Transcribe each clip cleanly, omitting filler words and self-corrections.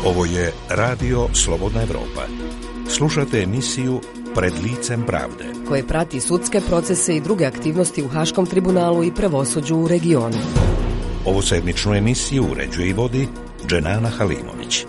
Ovo je Radio Slobodna Evropa. Slušate emisiju Pred licem pravde, koje prati sudske procese i druge aktivnosti u Haškom tribunalu i pravosuđu u regionu. Ovu sedmičnu emisiju uređuje i vodi Dženana Halimović.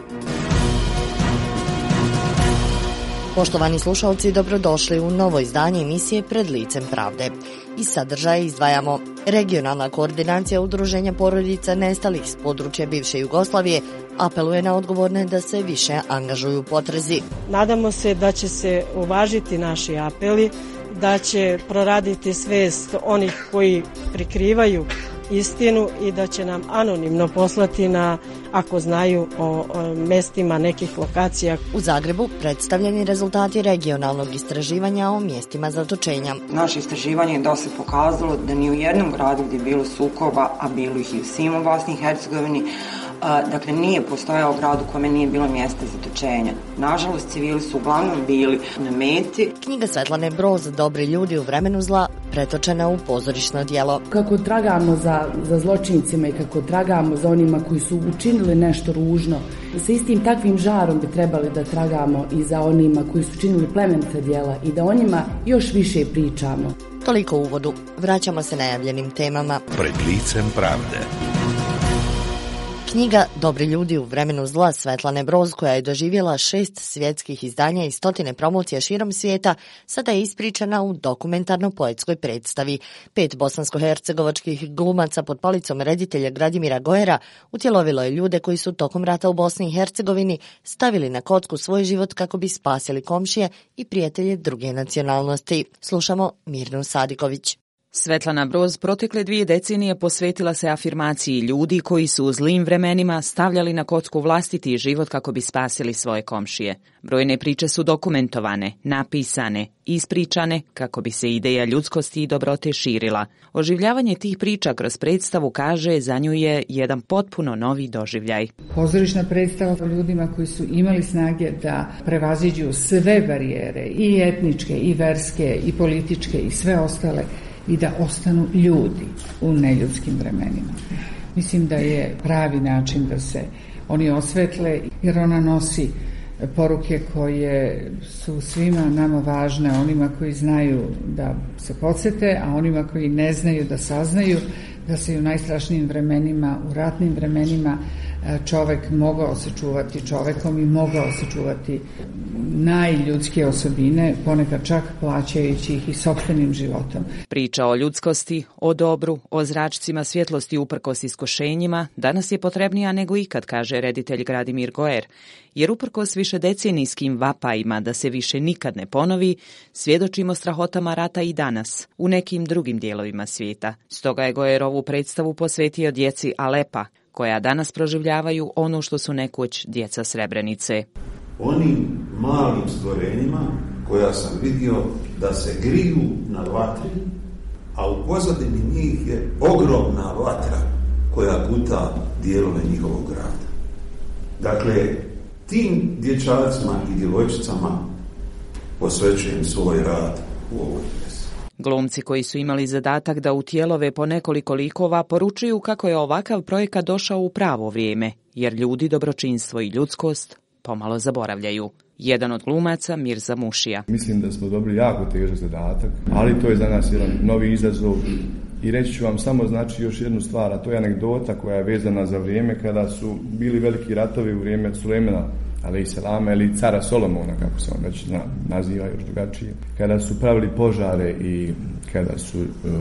Poštovani slušalci, dobrodošli u novo izdanje emisije Pred licem pravde. Iz sadržaja izdvajamo: regionalna koordinacija udruženja porodica nestalih s područja bivše Jugoslavije apeluje na odgovorne da se više angažuju u potrazi. Nadamo se da će se uvažiti naši apeli, da će proraditi svest onih koji prikrivaju istinu i da će nam anonimno poslati ako znaju o mestima nekih lokacija. U Zagrebu predstavljeni rezultati regionalnog istraživanja o mjestima zatočenja. Naše istraživanje je dosad pokazalo da ni u jednom gradu gdje je bilo sukoba, a bilo ih i u svim u Bosni i Hercegovini, dakle nije postojao grad u kome nije bilo mjesta zatočenja. Nažalost, civili su uglavnom bili na meti. Knjiga Svetlane Broz, Dobri ljudi u vremenu zla, pretočena u pozorišno djelo. Kako tragamo za zločincima i kako tragamo za onima koji su učinili nešto ružno, sa istim takvim žarom bi trebali da tragamo i za onima koji su činili plemenita djela i da o njima još više pričamo. Toliko u uvodu. Vraćamo se najavljenim temama. Pred licem pravde. Knjiga Dobri ljudi u vremenu zla Svetlane Broz, koja je doživjela 6 svjetskih izdanja i 100 promocija širom svijeta, sada je ispričana u dokumentarno-poetskoj predstavi. 5 bosansko-hercegovačkih glumaca pod palicom reditelja Gradimira Goera utjelovilo je ljude koji su tokom rata u Bosni i Hercegovini stavili na kocku svoj život kako bi spasili komšije i prijatelje druge nacionalnosti. Slušamo Mirnu Sadiković. Svetlana Broz protekle 2 decenije posvetila se afirmaciji ljudi koji su u zlim vremenima stavljali na kocku vlastiti život kako bi spasili svoje komšije. Brojne priče su dokumentovane, napisane, ispričane kako bi se ideja ljudskosti i dobrote širila. Oživljavanje tih priča kroz predstavu, kaže, za nju je jedan potpuno novi doživljaj. Pozorišna predstava o ljudima koji su imali snage da prevaziđu sve barijere, i etničke, i verske, i političke, i sve ostale, i da ostanu ljudi u neljudskim vremenima. Mislim da je pravi način da se oni osvetle, jer ona nosi poruke koje su svima nama važne, onima koji znaju da se podsjete, a onima koji ne znaju da saznaju da se i u najstrašnijim vremenima, u ratnim vremenima, čovek mogao se čuvati čovekom i mogao se čuvati najljudskije osobine, ponekad čak plaćajući ih i sopstvenim životom. Priča o ljudskosti, o dobru, o zračcima svjetlosti uprkos iskušenjima danas je potrebnija nego ikad, kaže reditelj Gradimir Goer, jer uprkos višedecenijskim vapajima da se više nikad ne ponovi, svjedočimo strahotama rata i danas u nekim drugim dijelovima svijeta. Stoga je Goer ovu predstavu posvetio djeci Alepa, koja danas proživljavaju ono što su nekoć djeca Srebrenice. Onim malim stvorenjima koja sam vidio da se griju na vatri, a u pozadini njih je ogromna vatra koja guta dijelove njihovog grada. Dakle, tim dječacima i djevojčicama posvećujem svoj rad u ovoj pjesmi. Glumci koji su imali zadatak da utjelove po nekoliko likova poručuju kako je ovakav projekat došao u pravo vrijeme, jer ljudi dobročinstvo i ljudskost pomalo zaboravljaju. Jedan od glumaca, Mirza Mušija. Mislim da smo dobili jako težak zadatak, ali to je za nas jedan novi izazov. I reći ću vam samo još jednu stvar, a to je anegdota koja je vezana za vrijeme kada su bili veliki ratovi u vrijeme Sulejmana alejselama ili cara Solomona, kako se on već naziva još drugačije. Kada su pravili požare i kada su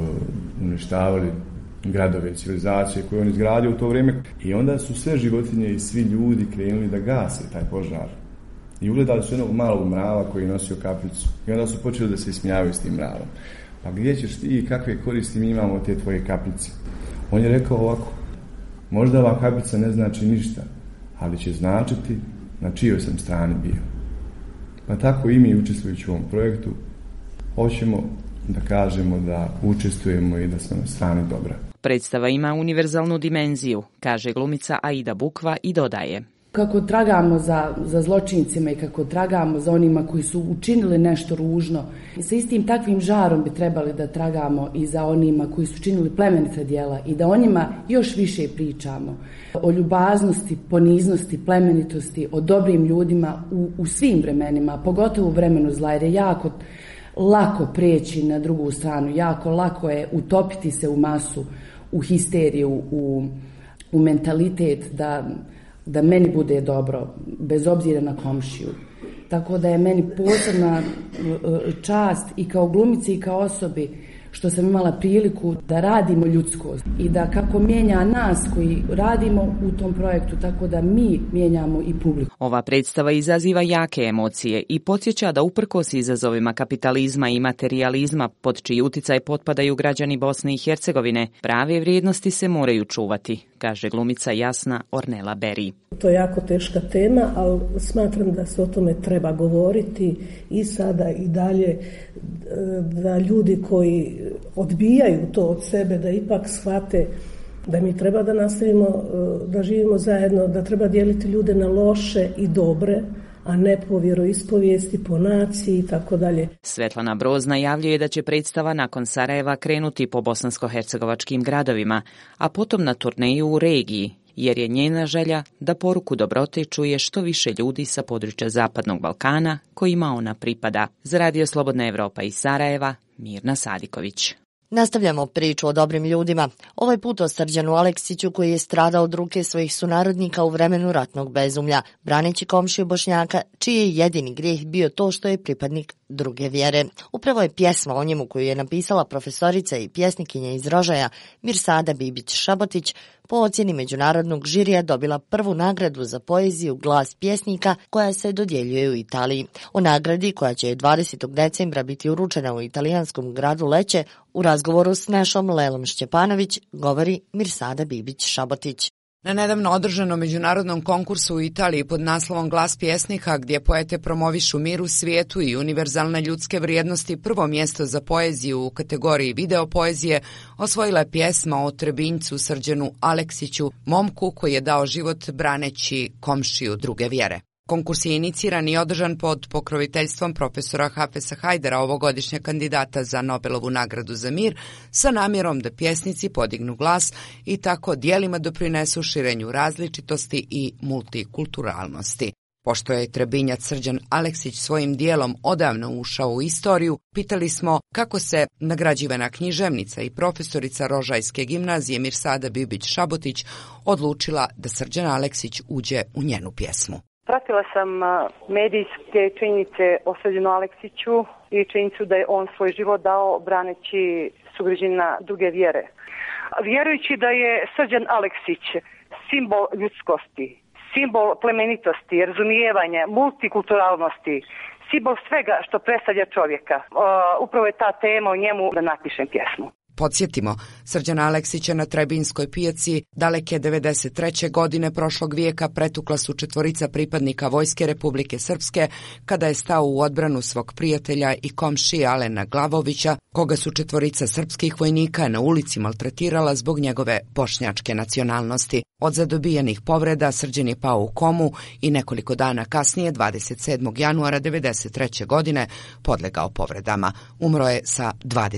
uništavali gradove, civilizacije koje on izgradio u to vrijeme. I onda su sve životinje i svi ljudi krenuli da gase taj požar. I ugledali su jednog malog mrava koji je nosio kapljicu. I onda su počeli da se ismijavaju s tim mravom. Pa gdje ćeš ti i kakve koristi mi imamo od te tvoje kapljice? On je rekao ovako: možda ova kapljica ne znači ništa, ali će značiti na čijoj sam strani bio. Pa tako i mi, učestvujući u ovom projektu, hoćemo da kažemo da učestvujemo i da smo na strani dobra. Predstava ima univerzalnu dimenziju, kaže glumica Aida Bukva i dodaje: Kako tragamo za zločincima i kako tragamo za onima koji su učinili nešto ružno, sa istim takvim žarom bi trebali da tragamo i za onima koji su činili plemenita djela i da o njima još više pričamo. O ljubaznosti, poniznosti, plemenitosti, o dobrim ljudima u svim vremenima, pogotovo u vremenu zla, jer je jako lako preći na drugu stranu, jako lako je utopiti se u masu, u histeriju, u mentalitet da meni bude dobro, bez obzira na komšiju. Tako da je meni posebna čast i kao glumici i kao osobi što sam imala priliku da radimo ljudskost i da kako mijenja nas koji radimo u tom projektu, tako da mi mijenjamo i publiku. Ova predstava izaziva jake emocije i podsjeća da uprkos izazovima kapitalizma i materijalizma pod čiji uticaj potpadaju građani Bosne i Hercegovine, prave vrijednosti se moraju čuvati, kaže glumica Jasna Ornela Beri. To je jako teška tema, ali smatram da se o tome treba govoriti i sada i dalje, da ljudi koji odbijaju to od sebe, da ipak shvate da mi treba da nastavimo, da živimo zajedno, da treba dijeliti ljude na loše i dobre, a ne po vjeroispovijesti, po naciji i tako dalje. Svetlana Broz najavljuje da će predstava nakon Sarajeva krenuti po bosansko-hercegovačkim gradovima, a potom na turneju u regiji, jer je njena želja da poruku dobrote čuje što više ljudi sa područja Zapadnog Balkana kojima ona pripada. Za Radio Slobodna Evropa iz Sarajeva, Mirna Sadiković. Nastavljamo priču o dobrim ljudima. Ovaj put o Srđanu Aleksiću koji je stradao od ruke svojih sunarodnika u vremenu ratnog bezumlja, braneći komšiju Bošnjaka, čiji je jedini grijeh bio to što je pripadnik druge vjere. Upravo je pjesma o njemu koju je napisala profesorica i pjesnikinja iz Rožaja Mirsada Bibić Šabotić po ocjeni međunarodnog žirija dobila prvu nagradu za poeziju Glas pjesnika koja se dodjeljuje u Italiji. O nagradi koja će 20. decembra biti uručena u italijanskom gradu Leće u razgovoru s našom Lelom Šćepanović govori Mirsada Bibić Šabotić. Na nedavno održanom međunarodnom konkursu u Italiji pod naslovom Glas pjesnika, gdje poete promovišu mir u svijetu i univerzalne ljudske vrijednosti, prvo mjesto za poeziju u kategoriji video poezije osvojila je pjesma o Trebinjcu Srđanu Aleksiću, momku koji je dao život braneći komšiju druge vjere. Konkurs je iniciran i održan pod pokroviteljstvom profesora Hafesa Hajdara, ovogodišnjeg kandidata za Nobelovu nagradu za mir, sa namjerom da pjesnici podignu glas i tako djelima doprinesu širenju različitosti i multikulturalnosti. Pošto je Trebinjac Srđan Aleksić svojim dijelom odavno ušao u istoriju, pitali smo kako se nagrađivana književnica i profesorica Rožajske gimnazije Mirsada Bibić Šabotić odlučila da Srđan Aleksić uđe u njenu pjesmu. Pratila sam medijske činjenice o Srđanu Aleksiću i činjenicu da je on svoj život dao braneći sugrađanina druge vjere. Vjerujući da je Srđan Aleksić simbol ljudskosti, simbol plemenitosti, razumijevanja, multikulturalnosti, simbol svega što predstavlja čovjeka. Upravo je ta tema o njemu da napišem pjesmu. Podsjetimo, Srđana Aleksića na Trebinjskoj pijaci daleke 93. godine prošlog vijeka pretukla su 4 pripadnika Vojske Republike Srpske kada je stao u odbranu svog prijatelja i komšije Alena Glavovića, koga su 4 srpskih vojnika na ulici maltretirala zbog njegove bošnjačke nacionalnosti. Od zadobijenih povreda Srđan je pao u komu i nekoliko dana kasnije, 27. januara 93. godine, podlegao povredama. Umro je sa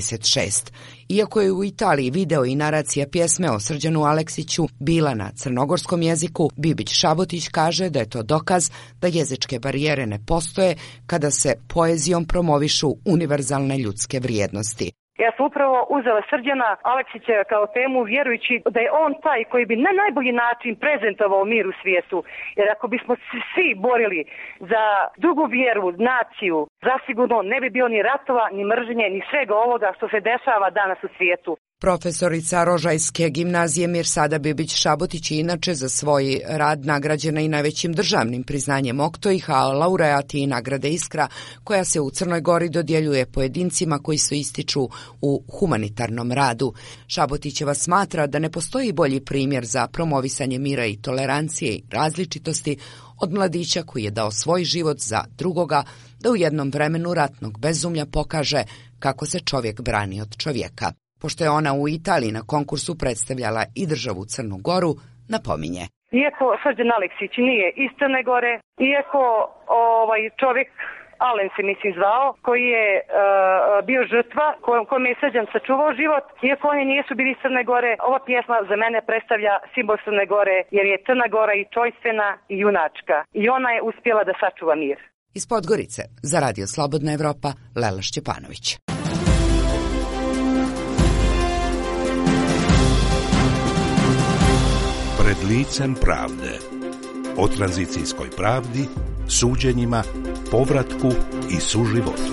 26. Iako je u Italiji video i naracija pjesme o Srđanu Aleksiću bila na crnogorskom jeziku, Bibić Šabotić kaže da je to dokaz da jezičke barijere ne postoje kada se poezijom promovišu univerzalne ljudske vrijednosti. Ja sam upravo uzela Srđana Aleksića kao temu vjerujući da je on taj koji bi na najbolji način prezentovao mir u svijetu. Jer ako bismo svi borili za drugu vjeru, naciju, zasigurno ne bi bilo ni ratova, ni mržnje, ni svega ovoga što se dešava danas u svijetu. Profesorica Rožajske gimnazije Mirsada Bibić Šabotić je inače za svoj rad nagrađena i najvećim državnim priznanjem Oktojha, a laureat je i nagrade Iskra, koja se u Crnoj Gori dodjeljuje pojedincima koji se ističu u humanitarnom radu. Šabotićeva smatra da ne postoji bolji primjer za promovisanje mira i tolerancije i različitosti od mladića koji je dao svoj život za drugoga, da u jednom vremenu ratnog bezumlja pokaže kako se čovjek brani od čovjeka. Pošto je ona u Italiji na konkursu predstavljala i državu Crnu Goru, napominje. Iako Srđan Aleksić nije iz Crne Gore, iako čovjek Alen se mislim zvao, koji je bio žrtva, kome je Srđan sačuvao život, iako oni nisu bili iz Crne Gore, ova pjesma za mene predstavlja simbol Crne Gore, jer je Crna Gora i čojstvena i junačka. I ona je uspjela da sačuva mir. Iz Podgorice, za Radio Slobodna Evropa, Lela Šćepanović. Pred licem pravde. O tranzicijskoj pravdi, suđenjima, povratku i suživotu.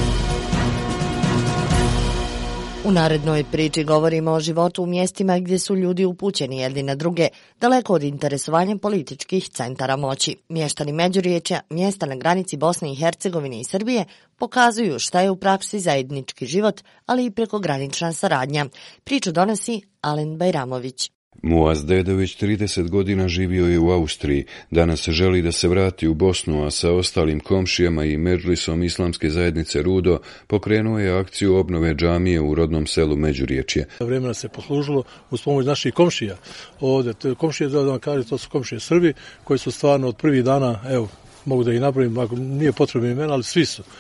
U narednoj priči govorimo o životu u mjestima gdje su ljudi upućeni jedni na druge, daleko od interesovanja političkih centara moći. Mještani Međuriječja, mjesta na granici Bosne i Hercegovine i Srbije, pokazuju šta je u praksi zajednički život, ali i prekogranična saradnja. Priču donosi Alen Bajramović. Muaz Dedović 30 godina živio je u Austriji, danas želi da se vrati u Bosnu, a sa ostalim komšijama i Medžlisom islamske zajednice Rudo pokrenuo je akciju obnove džamije u rodnom selu Međuriječje. Vremena se poslužilo uz pomoć naših komšija. Ovdje, komšije, da vam kažem, to su komšije Srbi, koji su stvarno od prvih dana, evo, mogu da ih napravim, ako nije potrebno imena, ali svi su.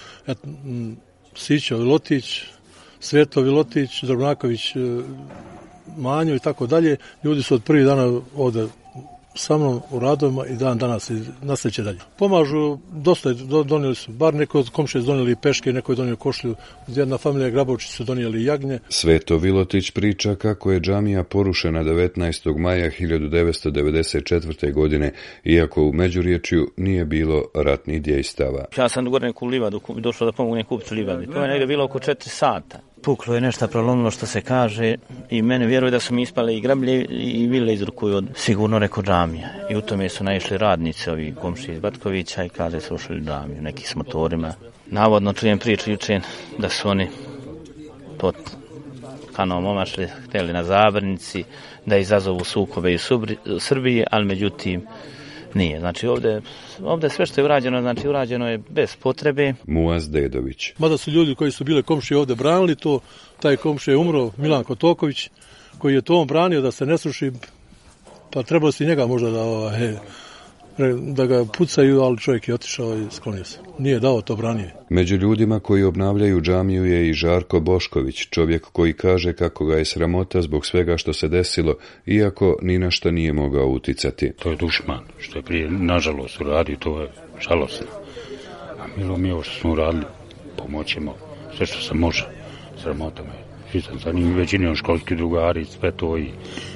Sićo Vilotić, Sveto Vilotić, Drobnaković, Manju i tako dalje, ljudi su od prvih dana ovdje sa mnom u radovima i dan danas i nastavit dalje. Pomažu, dosta donijeli su, bar neko od komšije donijeli peške, neko je donio košlju, jedna familija Grabovčić su donijeli jagnje. Sveto Vilotić priča kako je džamija porušena 19. maja 1994. godine, iako u Međuriječju nije bilo ratnih djejstava. Ja sam gore neku livadu, došao da pomogu kupiti livadi. To je negdje bilo oko 4 sata. Puklo je nešto, prolomilo što se kaže i mene vjeruje da su mi ispale i grablje i vile iz ruku od sigurno reko džamija. I u tome su naišli radnici, ovi komšije iz Batkovića i kaže su ušli džamiju, neki s motorima. Navodno čujem priču juče da su oni pod kanom omašli, htjeli na Zabrnici da izazovu sukobe u Srbiji, ali međutim nije. Znači ovdje sve što je urađeno, znači urađeno je bez potrebe. Muaz Dedović. Mada su ljudi koji su bile komšije ovdje branili to, taj komšije je umro, Milan Kotoković, koji je to on branio da se ne sruši, pa trebalo si njega možda da ga pucaju, ali čovjek je otišao i sklonio se. Nije dao to branije. Među ljudima koji obnavljaju džamiju je i Žarko Bošković, čovjek koji kaže kako ga je sramota zbog svega što se desilo, iako ni na šta nije mogao uticati. To je dušman, što je prije nažalost uradio, to je žalosno. A milo mi je ovo što smo uradili, pomoćemo sve što se može. Sramota me. Svi sam sa njim većinom školski drugari, sve to i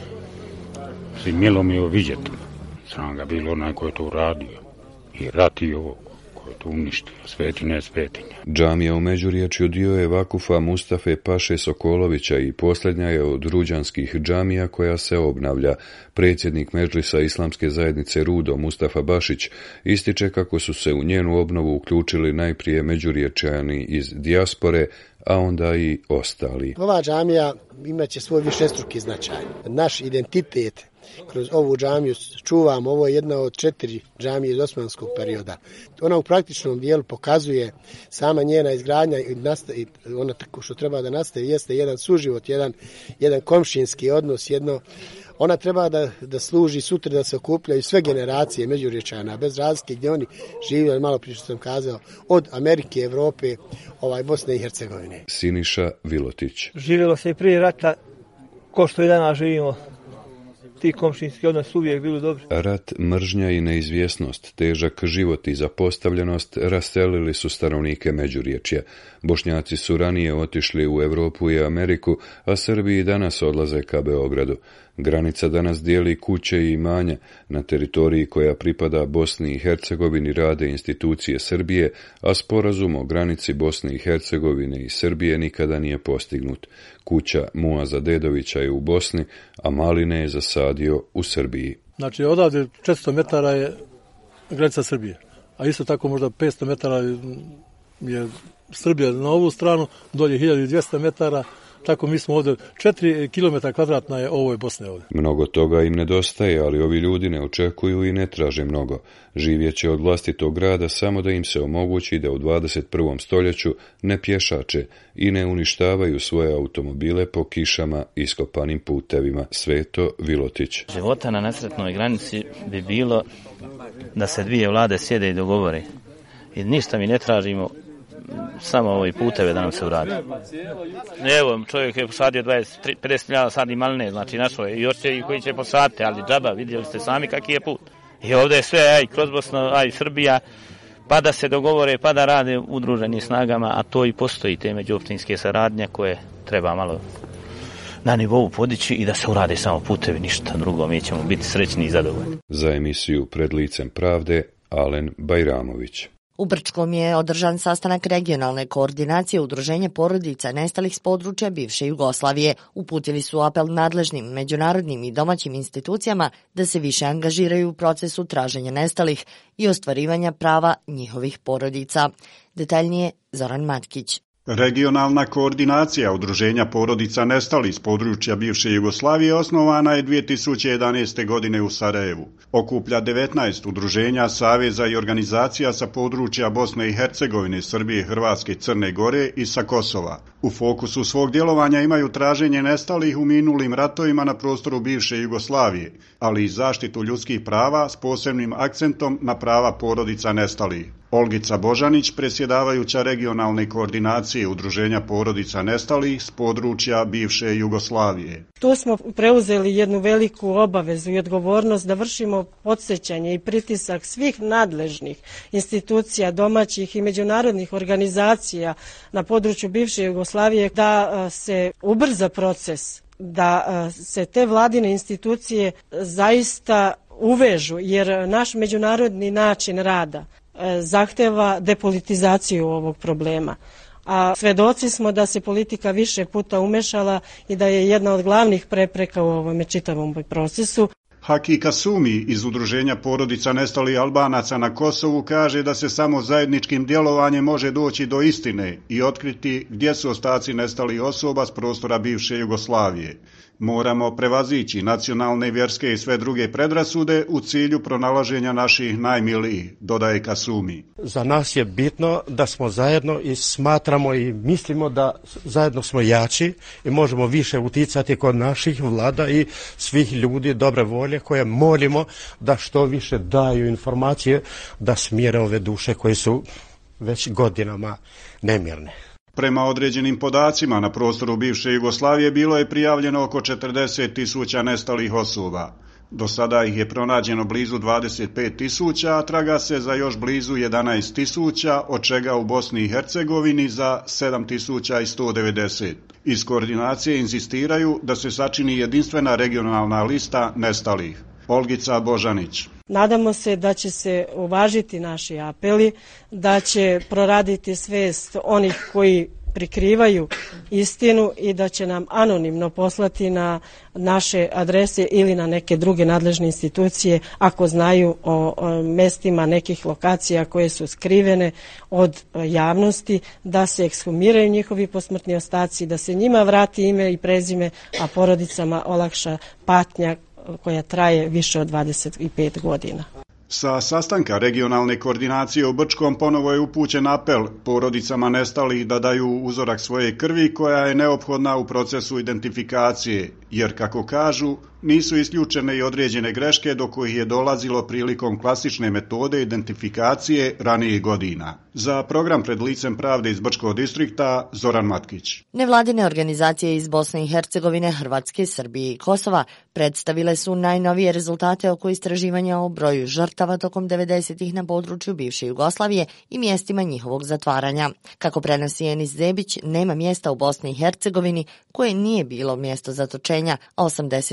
svi milo mi je ovo vidjeti. Sram ga bilo onaj ko je to uradio i rat i ovo ko je to uništio, svetinja. Džamija u Međuriječju dio je vakufa Mustafe Paše Sokolovića i posljednja je od ruđanskih džamija koja se obnavlja. Predsjednik Medžlisa islamske zajednice Rudo Mustafa Bašić ističe kako su se u njenu obnovu uključili najprije Međuriječjani iz dijaspore, a onda i ostali. Ova džamija imaće svoj višestruki značaj. Naš identitet kroz ovu džamiju čuvamo, ovo je jedna od 4 džamije iz osmanskog perioda. Ona u praktičnom dijelu pokazuje sama njena izgradnja i ona tako što treba da nastavi jeste jedan suživot, jedan komšinski odnos, ona treba da služi sutra da se okupljaju sve generacije Međuriječana, bez razlike gdje oni žive, malo prije što sam kazao, od Amerike, Evrope, Bosne i Hercegovine. Siniša Vilotić. Živjelo se i prije rata, ko što i danas živimo. Ti komšinski odnos uvijek bili dobri. Rat, mržnja i neizvjesnost, težak život i zapostavljenost raselili su stanovnike Međuriječja. Bošnjaci su ranije otišli u Europu i Ameriku, a Srbi i danas odlaze ka Beogradu. Granica danas dijeli kuće i imanja. Na teritoriji koja pripada Bosni i Hercegovini rade institucije Srbije, a sporazum o granici Bosne i Hercegovine i Srbije nikada nije postignut. Kuća Muaza Dedovića je u Bosni, a maline je zasadio u Srbiji. Znači odavde 400 metara je granica Srbije, a isto tako možda 500 metara je Srbija na ovu stranu, dolje 1200 metara, Tako mi smo ovdje 4 km kvadratna je ovoj Bosne ovdje. Mnogo toga im nedostaje, ali ovi ljudi ne očekuju i ne traže mnogo. Živjeće od vlastitog grada samo da im se omogući da u 21. stoljeću ne pješače i ne uništavaju svoje automobile po kišama i iskopanim putevima. Sveto Vilotić. Života na nesretnoj granici bi bilo da se dvije vlade sjede i dogovore. I ništa mi ne tražimo, samo ovi puteve da nam se uradi. Evo, čovjek je posadio 50.000 sadi maline, znači našo je. I još će i koji će posaditi, ali džaba, vidjeli ste sami kaki je put. I ovdje je sve, aj kroz Bosnu, aj Srbija, pa da se dogovore, pa da rade udruženi snagama, a to i postoji te međuopćinske saradnje koje treba malo na nivou podići i da se urade samo putevi, ništa drugo, mi ćemo biti srećni i zadovoljni. Za emisiju Pred licem pravde, Alen Bajramović. U Brčkom je održan sastanak regionalne koordinacije Udruženja porodica nestalih s područja bivše Jugoslavije. Uputili su apel nadležnim međunarodnim i domaćim institucijama da se više angažiraju u procesu traženja nestalih i ostvarivanja prava njihovih porodica. Detaljnije Zoran Matkić. Regionalna koordinacija Udruženja porodica nestalih s područja bivše Jugoslavije osnovana je 2011. godine u Sarajevu. Okuplja 19 udruženja, saveza i organizacija sa područja Bosne i Hercegovine, Srbije, Hrvatske, Crne Gore i sa Kosova. U fokusu svog djelovanja imaju traženje nestalih u minulim ratovima na prostoru bivše Jugoslavije, ali i zaštitu ljudskih prava s posebnim akcentom na prava porodica nestalih. Olgica Božanić, predsjedavajuća regionalne koordinacije Udruženja porodica nestalih s područja bivše Jugoslavije. Tu smo preuzeli jednu veliku obavezu i odgovornost da vršimo podsjećanje i pritisak svih nadležnih institucija, domaćih i međunarodnih organizacija na području bivše Jugoslavije da se ubrza proces, da se te vladine institucije zaista uvežu, jer naš međunarodni način rada zahteva depolitizaciju ovog problema. A svedoci smo da se politika više puta umešala i da je jedna od glavnih prepreka u ovom čitavom procesu. Haki Kasumi iz Udruženja porodica nestalih Albanaca na Kosovu kaže da se samo zajedničkim djelovanjem može doći do istine i otkriti gdje su ostaci nestalih osoba s prostora bivše Jugoslavije. Moramo prevazići nacionalne, vjerske i sve druge predrasude u cilju pronalaženja naših najmilijih, dodaje Kasumi. Za nas je bitno da smo zajedno i smatramo i mislimo da zajedno smo jači i možemo više uticati kod naših vlada i svih ljudi dobre volje koje molimo da što više daju informacije da smjere ove duše koje su već godinama nemirne. Prema određenim podacima na prostoru bivše Jugoslavije bilo je prijavljeno oko 40.000 nestalih osoba. Do sada ih je pronađeno blizu 25.000, a traga se za još blizu 11.000, od čega u Bosni i Hercegovini za 7.190. Iz koordinacije insistiraju da se sačini jedinstvena regionalna lista nestalih. Olgica Božanić. Nadamo se da će se uvažiti naši apeli, da će proraditi svest onih koji prikrivaju istinu i da će nam anonimno poslati na naše adrese ili na neke druge nadležne institucije ako znaju o mestima nekih lokacija koje su skrivene od javnosti, da se ekshumiraju njihovi posmrtni ostaci, da se njima vrati ime i prezime, a porodicama olakša patnja koja traje više od 25 godina. Sa sastanka regionalne koordinacije u Brčkom ponovo je upućen apel porodicama nestalih da daju uzorak svoje krvi koja je neophodna u procesu identifikacije, jer kako kažu, nisu isključene i određene greške do kojih je dolazilo prilikom klasične metode identifikacije ranijih godina. Za program Pred licem pravde iz Brčkog distrikta, Zoran Matkić. Nevladine organizacije iz Bosne i Hercegovine, Hrvatske, Srbije i Kosova predstavile su najnovije rezultate oko istraživanja o broju žrtava tokom 90-ih na području bivše Jugoslavije i mjestima njihovog zatvaranja. Kako prenosi Enis Zebić, nema mjesta u Bosni i Hercegovini koje nije bilo mjesto zatočenja, a 80%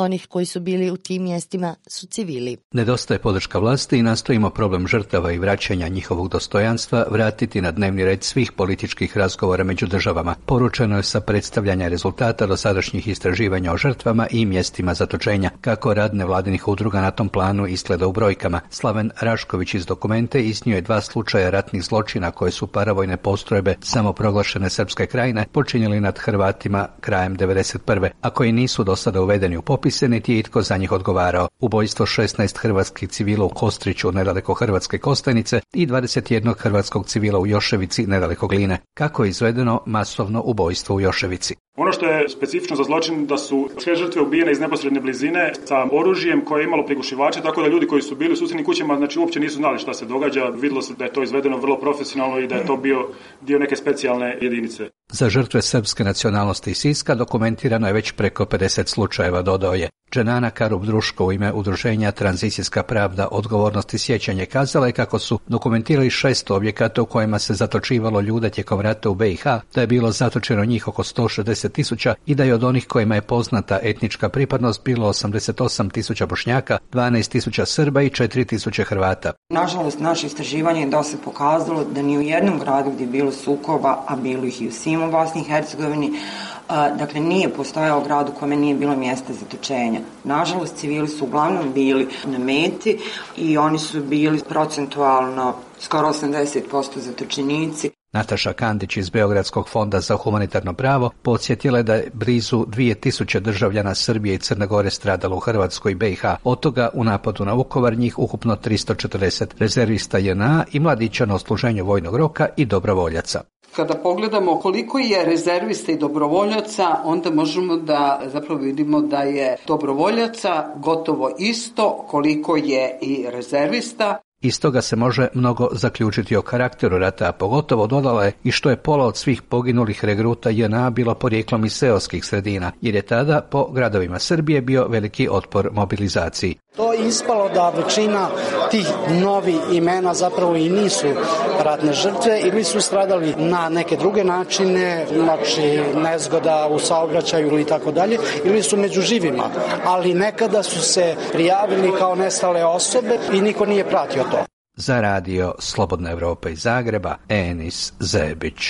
onih koji su bili u tim mjestima su civili. Nedostaje podrška vlasti i nastojimo problem žrtava i vraćanja njihovog dostojanstva vratiti na dnevni red svih političkih razgovora među državama. Poručeno je sa predstavljanja rezultata dosadašnjih istraživanja o žrtvama i mjestima zatočenja. Kako rad nevladinih udruga na tom planu izgleda u brojkama. Slaven Rašković iz Dokumente iznio je 2 slučaja ratnih zločina koje su paravojne postrojbe samoproglašene Srpske krajine počinjeli nad Hrvatima krajem 1991. a koji nisu do sada uvedeni u popise, niti je itko za njih odgovarao. Ubojstvo 16 hrvatskih civila u Kostriću, nedaleko Hrvatske Kostajnice, i 21 hrvatskog civila u Joševici, nedaleko Gline. Kako je izvedeno masovno ubojstvo u Joševici? Ono što je specifično za zločin da su sve žrtve ubijene iz neposredne blizine sa oružjem koje je imalo prigušivače, tako da ljudi koji su bili u susjednim kućama znači uopće nisu znali šta se događa. Vidjelo se da je to izvedeno vrlo profesionalno i da je to bio dio neke specijalne jedinice. Za žrtve srpske nacionalnosti iz Siska dokumentirano je već preko 50 slučajeva, dodao je. Dženana Karub-Druško u ime udruženja Tranzicijska pravda, odgovornost i sjećanje kazala je kako su dokumentirali 600 objekata u kojima se zatočivalo ljude tijekom rata u BiH, da je bilo zatočeno njih oko 160.000 i da je od onih kojima je poznata etnička pripadnost bilo 88.000 Bošnjaka, 12.000 Srba i 4.000 Hrvata. Nažalost, naše istraživanje je dosta pokazalo da ni u jednom gradu gdje je bilo sukoba, a bilo ih i u svim u Bosni i Hercegovini, dakle nije postojao grad u kome nije bilo mjesta zatočenja. Nažalost, civili su uglavnom bili na meti i oni su bili procentualno skoro 80% zatočenici. Nataša Kandić iz Beogradskog fonda za humanitarno pravo podsjetila je da je blizu 2000 državljana Srbije i Crne Gore stradalo u Hrvatskoj i BiH. Od toga u napadu na Vukovar njih ukupno 340 rezervista JNA i mladića na odsluženju vojnog roka i dobrovoljaca. Kada pogledamo koliko je rezervista i dobrovoljaca, onda možemo da zapravo vidimo da je dobrovoljaca gotovo isto koliko je i rezervista. Iz toga se može mnogo zaključiti o karakteru rata, a pogotovo dodala je i što je pola od svih poginulih regruta JNA bilo porijeklom iz seoskih sredina, jer je tada po gradovima Srbije bio veliki otpor mobilizaciji. To je ispalo da većina tih novi imena zapravo i nisu ratne žrtve ili su stradali na neke druge načine, znači nezgoda u saobraćaju ili tako dalje, ili su među živima, ali nekada su se prijavili kao nestale osobe i niko nije pratio to. Za radio Slobodna Evropa iz Zagreba, Enis Zebić.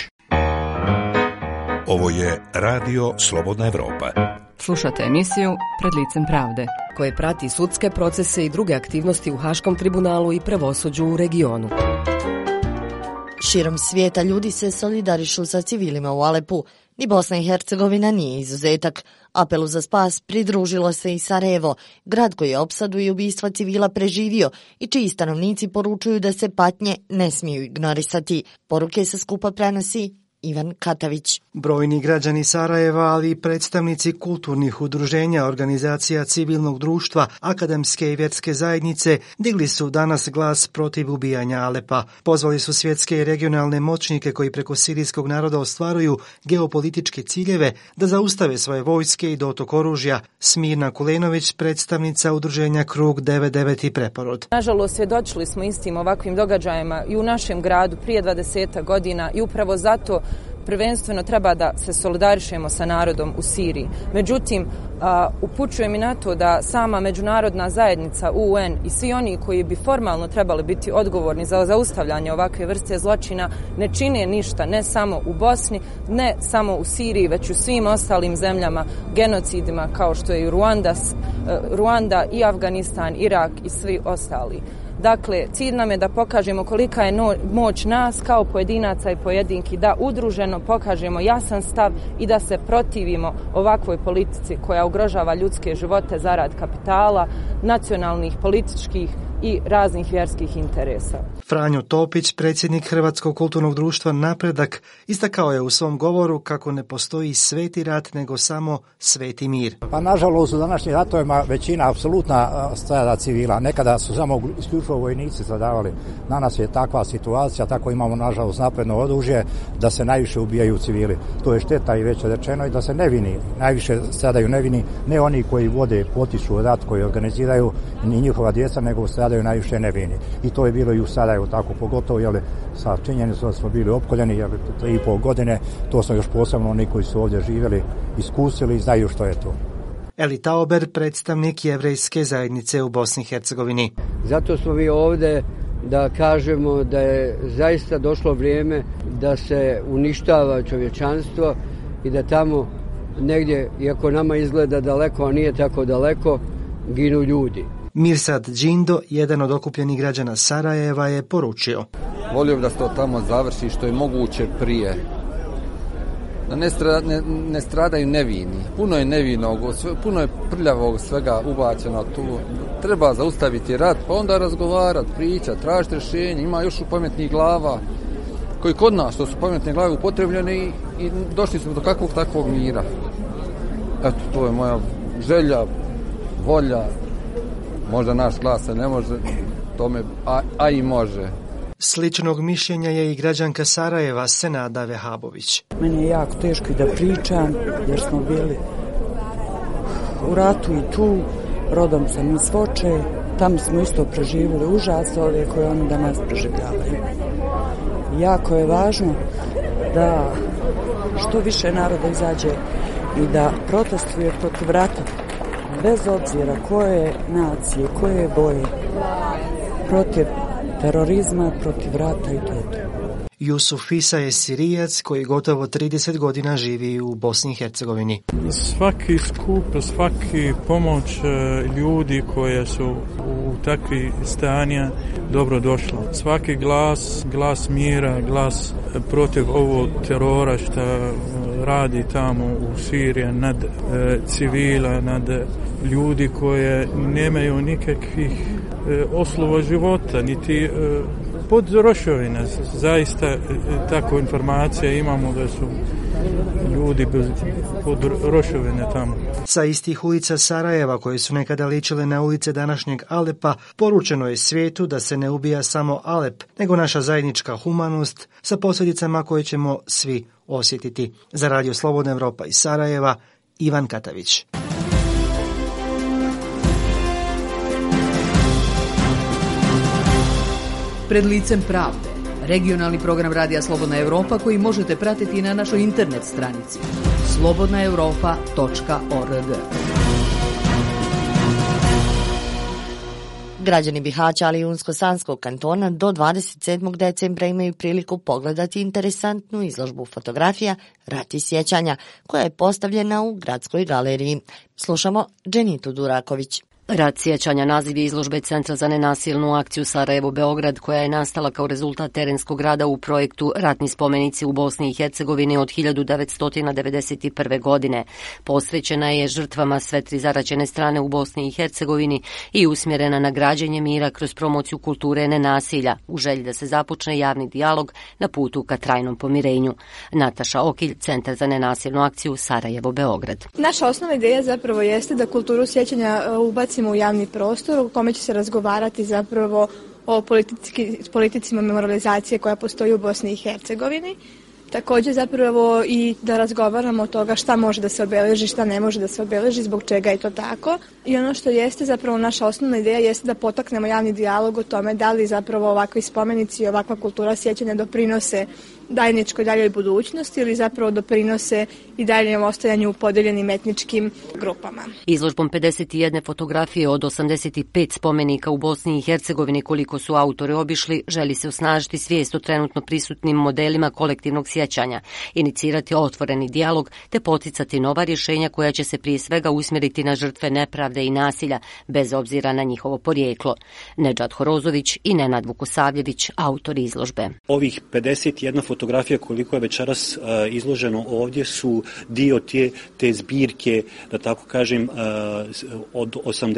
Ovo je radio Slobodna Evropa. Slušate emisiju Pred licem pravde, koje prati sudske procese i druge aktivnosti u Haškom tribunalu i pravosuđu u regionu. Širom svijeta ljudi se solidarišu sa civilima u Alepu. Ni Bosna i Hercegovina nije izuzetak. Apelu za spas pridružilo se i Sarajevo, grad koji je opsadu i ubistva civila preživio i čiji stanovnici poručuju da se patnje ne smiju ignorisati. Poruke sa skupa prenosi Ivan Katavić. Brojni građani Sarajeva, ali i predstavnici kulturnih udruženja, organizacija civilnog društva, akademske i vjerske zajednice digli su danas glas protiv ubijanja Alepa. Pozvali su svjetske i regionalne moćnike koji preko sirijskog naroda ostvaruju geopolitičke ciljeve da zaustave svoje vojske i dotok oružja. Smirna Kulenović, predstavnica udruženja Krug 99 i Preporod. Nažalost, svjedočili smo istim ovakvim događajima i u našem gradu prije 20 godina i upravo zato prvenstveno treba da se solidarišemo sa narodom u Siriji. Međutim, upućujem i na to da sama međunarodna zajednica, UN i svi oni koji bi formalno trebali biti odgovorni za zaustavljanje ovakve vrste zločina ne čine ništa, ne samo u Bosni, ne samo u Siriji, već u svim ostalim zemljama, genocidima kao što je i Ruanda i Afganistan, Irak i svi ostali. Dakle, cilj nam je da pokažemo kolika je moć nas kao pojedinaca i pojedinki, da udruženo pokažemo jasan stav i da se protivimo ovakvoj politici koja ugrožava ljudske živote zarad kapitala, nacionalnih, političkih i raznih vjerskih interesa. Franjo Topić, predsjednik Hrvatskog kulturnog društva Napredak, istakao je u svom govoru kako ne postoji sveti rat, nego samo sveti mir. Pa nažalost u današnjim ratovima većina apsolutna strada civila. Nekada su samo isključivo vojnici stradavali. Danas je takva situacija, tako imamo nažalost napredno oružje da se najviše ubijaju civili. To je šteta i već rečeno i da se nevini, najviše stradaju nevini, ne oni koji vode, potiču rat, koji organiziraju, ni njihova djeca, nego stradaju najviše nevini. I to je bilo i u Sarajevu tako, pogotovo sa činjenicom da smo bili opkoljeni 3,5 godine, to smo još posebno oni koji su ovdje živjeli iskusili i znaju što je to. Eli Tauber, predstavnik jevrejske zajednice u Bosni i Hercegovini. Zato smo vi ovde da kažemo da je zaista došlo vrijeme da se uništava čovječanstvo i da tamo negdje, iako nama izgleda daleko, a nije tako daleko, ginu ljudi. Mirsad Džindo, jedan od okupljenih građana Sarajeva, je poručio: volio bi da se to tamo završi što je moguće prije. Da ne stradaju nevini. Puno je nevinog, puno je prljavog svega ubačeno tu. Treba zaustaviti rat, pa onda razgovarati, pričati, tražiti rješenje. Ima još pametnih glava koji kod nas, što su pametne glave upotrebljene i došli smo do kakvog takvog mira. Eto, to je moja želja, volja. Možda naš glas se ne može tome, a i može. Sličnog mišljenja je i građanka Sarajeva Senada Vehabović. Meni je jako teško i da pričam, jer smo bili u ratu i tu, rodom sam iz Foče, tamo smo isto preživjeli užasove koje oni danas preživljavaju. Jako je važno da što više naroda izađe i da protestuje protiv rata, bez obzira koje nacije, koje boje, protiv terorizma, protiv rata i to. Jusuf Isa je Sirijac koji gotovo 30 godina živi u Bosni i Hercegovini. Svaki skup, svaki pomoć ljudi koje su u takvi stanja dobro došlo. Svaki glas mira, glas protiv ovog terora što radi tamo u Siriji nad civila, nad ljudi koje nemaju nikakvih oslova života, niti pod rošovine. Zaista tako informacije imamo da su ljudi pod rošovine tamo. Sa istih ulica Sarajeva, koje su nekada ličile na ulice današnjeg Alepa, poručeno je svijetu da se ne ubija samo Alep, nego naša zajednička humanost sa posljedicama koje ćemo svi osjetiti. Za Radio Slobodna Evropa iz Sarajeva, Ivan Katavić. Pred licem pravde, regionalni program Radija Slobodna Evropa koji možete pratiti na našoj internet stranici slobodnaevropa.org. Građani Bihaća, ali i Unsko-Sanskog kantona do 27. decembra imaju priliku pogledati interesantnu izložbu fotografija Rat i sjećanja, koja je postavljena u Gradskoj galeriji. Slušamo Dženitu Duraković. Rat sjećanja naziv je izložbe Centra za nenasilnu akciju Sarajevo Beograd, koja je nastala kao rezultat terenskog rada u projektu Ratni spomenici u Bosni i Hercegovini od 1991. godine. Posvećena je žrtvama sve tri zaraćene strane u Bosni i Hercegovini i usmjerena na građenje mira kroz promociju kulture nenasilja, u želji da se započne javni dijalog na putu ka trajnom pomirenju. Nataša Okilj, Centar za nenasilnu akciju Sarajevo Beograd. Naša osnovna ideja zapravo jeste da kulturu sjećanja ubacimo u javni prostor u kome će se razgovarati zapravo o politicima memorializacije koja postoji u Bosni i Hercegovini. Također zapravo i da razgovaramo o toga šta može da se obeleži, šta ne može da se obeleži, zbog čega je to tako. I ono što jeste zapravo naša osnovna ideja jeste da potaknemo javni dijalog o tome da li zapravo ovakvi spomenici i ovakva kultura sjećanja doprinose zajedničkoj daljoj budućnosti ili zapravo doprinose i daljem ostajanju u podeljenim etničkim grupama. Izložbom 51 fotografije od 85 spomenika u Bosni i Hercegovini, koliko su autori obišli, želi se osnažiti svijest o trenutno prisutnim modelima kolektivnog sjećanja, inicirati otvoreni dijalog te poticati nova rješenja koja će se prije svega usmjeriti na žrtve nepravde i nasilja, bez obzira na njihovo porijeklo. Nedžad Horozović i Nenad Vukosavljević, autori izložbe. Ovih 51 fotografija koliko je večeras izloženo ovdje su dio te zbirke, da tako kažem, od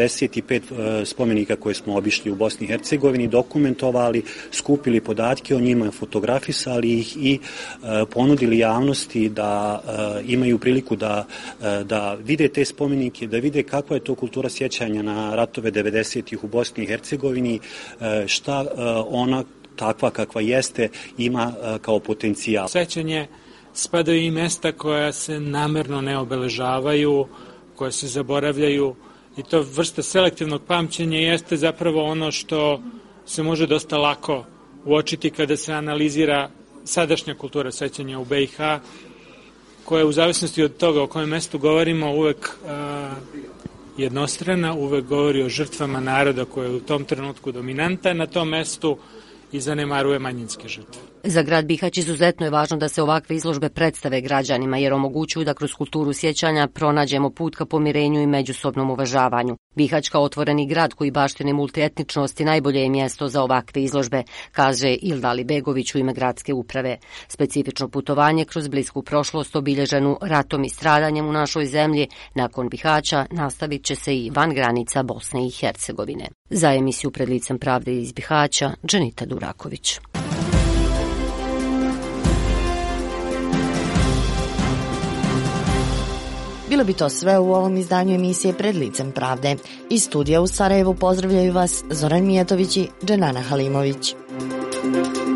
85 spomenika koje smo obišli u Bosni i Hercegovini, dokumentovali, skupili podatke o njima, fotografisali ih i ponudili javnosti da imaju priliku da vide te spomenike, da vide kakva je to kultura sjećanja na ratove 90-ih u Bosni i Hercegovini, šta ona takva kakva jeste ima kao potencijal. Sećanje spadaju i mesta koja se namerno ne obeležavaju, koja se zaboravljaju, i to vrsta selektivnog pamćenja jeste zapravo ono što se može dosta lako uočiti kada se analizira sadašnja kultura sećanja u BiH, koja u zavisnosti od toga o kojem mestu govorimo uvek jednostrana, uvek govori o žrtvama naroda koji je u tom trenutku dominantan na tom mestu i zanemaruje manjinske žrtve. Za grad Bihać izuzetno je važno da se ovakve izložbe predstave građanima jer omogućuju da kroz kulturu sjećanja pronađemo put ka pomirenju i međusobnom uvažavanju. Bihać kao otvoreni grad koji baštini multietničnosti najbolje je mjesto za ovakve izložbe, kaže Ildali Begović u ime gradske uprave. Specifično putovanje kroz blisku prošlost obilježenu ratom i stradanjem u našoj zemlji nakon Bihaća nastavit će se i van granica Bosne i Hercegovine. Za emisiju Pred licem pravde iz Bihaća, Dženita Duraković. Bilo bi to sve u ovom izdanju emisije Pred licem pravde. Iz studija u Sarajevu pozdravljaju vas Zoran Mijatović i Dženana Halimović.